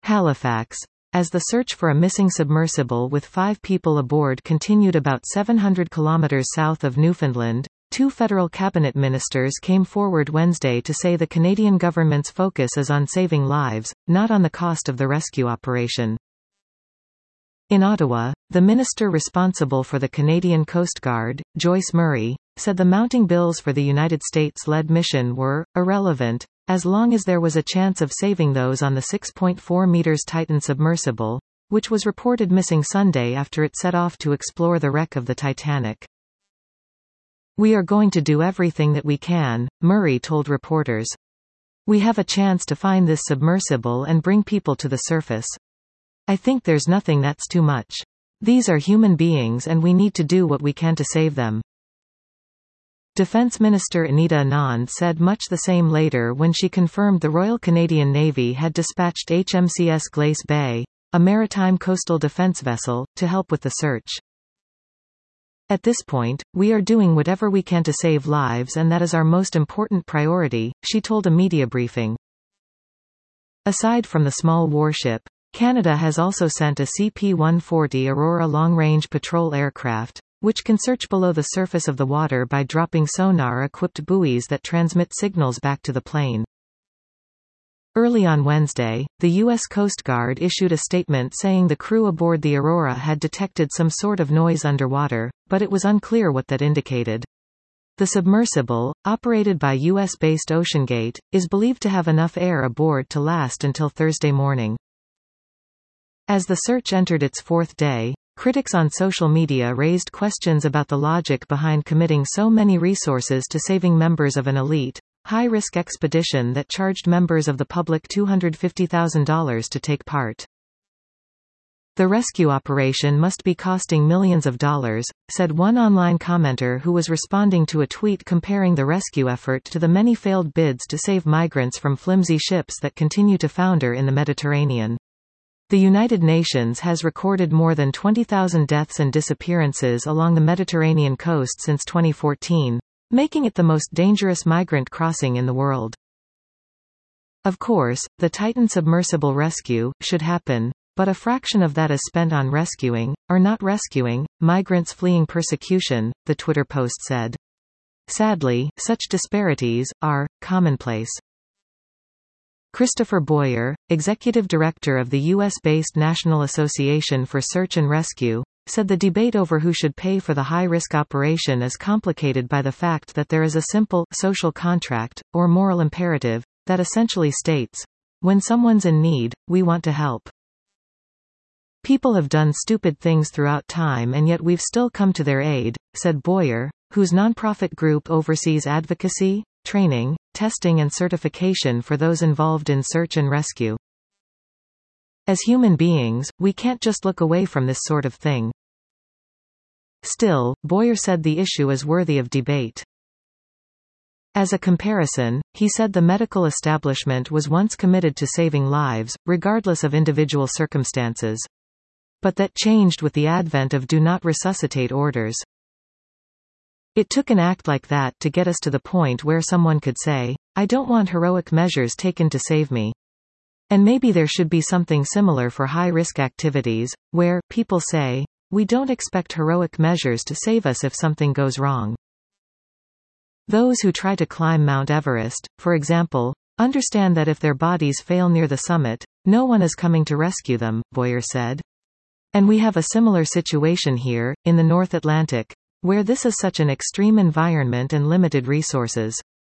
Halifax. As the search for a missing submersible with 5 people aboard continued about 700 kilometers south of Newfoundland, 2 federal cabinet ministers came forward Wednesday to say the Canadian government's focus is on saving lives, not on the cost of the rescue operation. In Ottawa, the minister responsible for the Canadian Coast Guard, Joyce Murray, said the mounting bills for the United States-led mission were irrelevant, as long as there was a chance of saving those on the 6.4 meters Titan submersible, which was reported missing Sunday after it set off to explore the wreck of the Titanic. "We are going to do everything that we can," Murray told reporters. "We have a chance to find this submersible and bring people to the surface. I think there's nothing that's too much. These are human beings and we need to do what we can to save them." Defence Minister Anita Anand said much the same later when she confirmed the Royal Canadian Navy had dispatched HMCS Glace Bay, a maritime coastal defence vessel, to help with the search. "At this point, we are doing whatever we can to save lives and that is our most important priority," she told a media briefing. Aside from the small warship, Canada has also sent a CP-140 Aurora long-range patrol aircraft, which can search below the surface of the water by dropping sonar-equipped buoys that transmit signals back to the plane. Early on Wednesday, the U.S. Coast Guard issued a statement saying the crew aboard the Aurora had detected some sort of noise underwater, but it was unclear what that indicated. The submersible, operated by U.S.-based OceanGate, is believed to have enough air aboard to last until Thursday morning. As the search entered its 4th day, critics on social media raised questions about the logic behind committing so many resources to saving members of an elite, high-risk expedition that charged members of the public $250,000 to take part. "The rescue operation must be costing millions of dollars," said one online commenter who was responding to a tweet comparing the rescue effort to the many failed bids to save migrants from flimsy ships that continue to founder in the Mediterranean. The United Nations has recorded more than 20,000 deaths and disappearances along the Mediterranean coast since 2014, making it the most dangerous migrant crossing in the world. Of course, the Titan submersible rescue should happen, but a fraction of that is spent on rescuing, or not rescuing, migrants fleeing persecution, the Twitter post said. Sadly, such disparities are commonplace. Christopher Boyer, executive director of the U.S.-based National Association for Search and Rescue, said the debate over who should pay for the high-risk operation is complicated by the fact that there is a simple social contract, or moral imperative, that essentially states, "When someone's in need, we want to help." "People have done stupid things throughout time and yet we've still come to their aid," said Boyer, whose nonprofit group oversees advocacy, training, testing and certification for those involved in search and rescue. "As human beings, we can't just look away from this sort of thing." Still, Boyer said the issue is worthy of debate. As a comparison, he said the medical establishment was once committed to saving lives, regardless of individual circumstances. But that changed with the advent of do not resuscitate orders. "It took an act like that to get us to the point where someone could say, 'I don't want heroic measures taken to save me.' And maybe there should be something similar for high-risk activities, where people say, 'We don't expect heroic measures to save us if something goes wrong.' Those who try to climb Mount Everest, for example, understand that if their bodies fail near the summit, no one is coming to rescue them," Boyer said. "And we have a similar situation here, in the North Atlantic, where this is such an extreme environment and limited resources."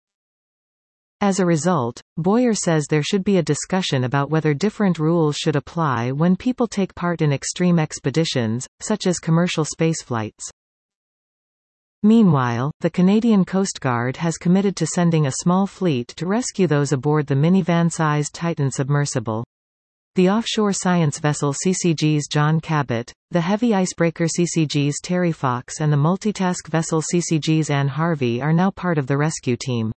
As a result, Boyer says there should be a discussion about whether different rules should apply when people take part in extreme expeditions, such as commercial spaceflights. Meanwhile, the Canadian Coast Guard has committed to sending a small fleet to rescue those aboard the minivan-sized Titan submersible. The offshore science vessel CCG's John Cabot, the heavy icebreaker CCG's Terry Fox and the multitask vessel CCG's Anne Harvey are now part of the rescue team.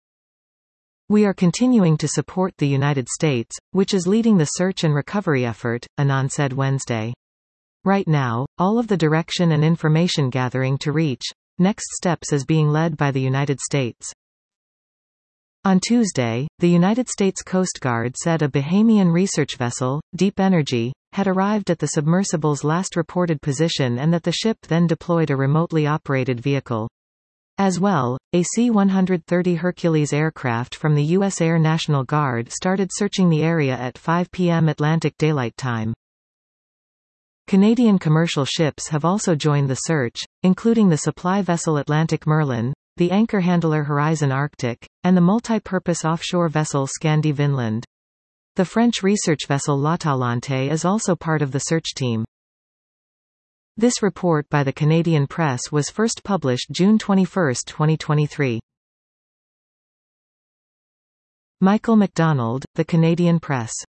"We are continuing to support the United States, which is leading the search and recovery effort," Anand said Wednesday. "Right now, all of the direction and information gathering to reach next steps is being led by the United States." On Tuesday, the United States Coast Guard said a Bahamian research vessel, Deep Energy, had arrived at the submersible's last reported position and that the ship then deployed a remotely operated vehicle. As well, a C-130 Hercules aircraft from the U.S. Air National Guard started searching the area at 5 p.m. Atlantic Daylight Time. Canadian commercial ships have also joined the search, including the supply vessel Atlantic Merlin, the anchor handler Horizon Arctic, and the multi-purpose offshore vessel Scandi Vinland. The French research vessel L'Atalante is also part of the search team. This report by the Canadian Press was first published June 21, 2023. Michael MacDonald, The Canadian Press.